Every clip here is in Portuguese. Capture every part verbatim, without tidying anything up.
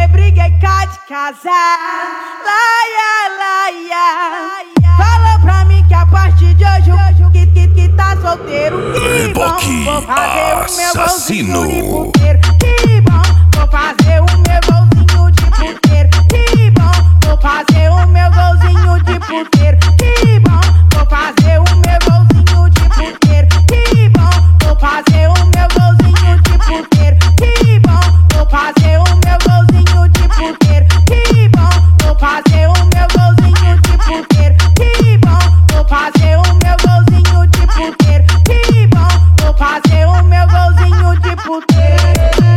briguei cá de casar. Laia, laia. Falou pra mim que a partir de hoje o que, que, que tá solteiro. Que bom, vou fazer o meu golzinho de puteiro. Que bom, vou fazer o meu golzinho de puteiro. Que bom, vou fazer o meu golzinho de puteiro. Que bom, vou fazer o meu golzinho de puteiro. Que bom, vou fazer o meu golzinho de puteiro. Que bom, vou fazer o meu golzinho de puteiro. Que bom, vou fazer o meu golzinho de puteiro. Que bom, vou fazer o meu golzinho de puteiro. Que bom, vou fazer o meu golzinho de puteiro.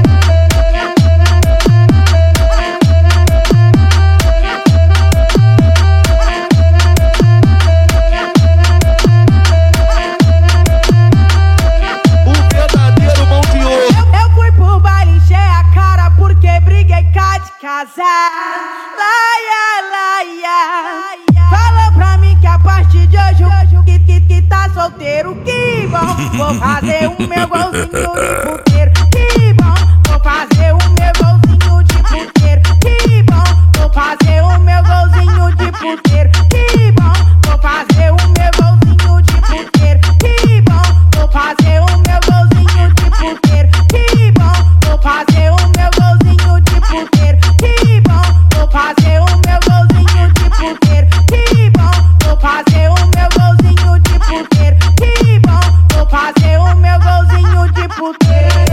Casar, laia, laia. Falou pra mim que a partir de hoje o que, que, que tá solteiro. Que bom, vou fazer o meu golzinho de puteiro. Que bom, vou fazer o meu golzinho de puteiro. Que bom, vou fazer o meu golzinho de puteiro. Que bom, vou fazer o meu golzinho de puteiro. Que bom, vou fazer o meu golzinho de puteiro. Que bom, vou fazer o meu golzinho de puteiro. Que bom, vou fazer o meu golzinho de puteiro. Que bom, vou fazer o meu golzinho de puteiro. Que bom, vou fazer o meu golzinho de puteiro.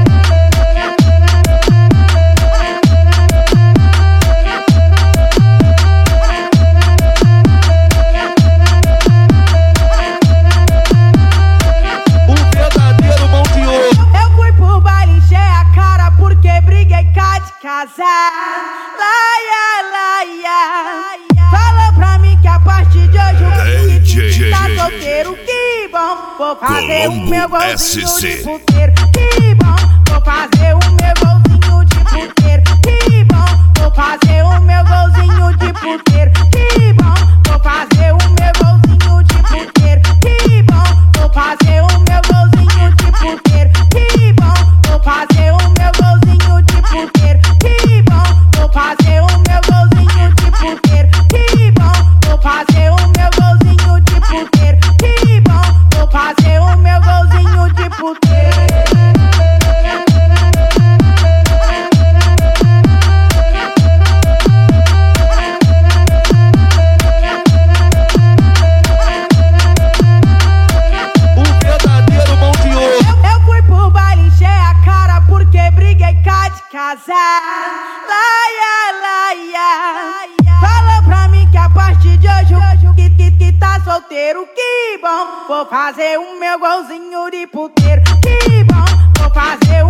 O verdadeiro mão de ouro. Eu fui pro baile, encher a cara porque briguei cá de casar. Laia, laia. Falou pra mim que a partir de hoje o que, que tá solteiro. Que bom, vou fazer o meu golzinho de puteiro. Que bom, vou fazer o meu golzinho de puteiro. Que bom, vou fazer o meu golzinho de puteiro. Que bom, vou fazer o meu golzinho de puteiro. Que bom, vou fazer o meu golzinho de puteiro. Que bom, vou fazer o meu golzinho de puteiro. Que bom, vou fazer o meu golzinho de puteiro. Que bom, vou fazer o meu golzinho de puteiro. Que bom, vou fazer o meu golzinho de puteiro. O verdadeiro mão de ouro. Eu fui pro baile, encher a cara porque briguei cá de casar. Laia, laia. Falou pra mim que a partir de hoje o que, que, que tá solteiro. Que bom, vou fazer o meu golzinho de puteiro. Que bom, vou fazer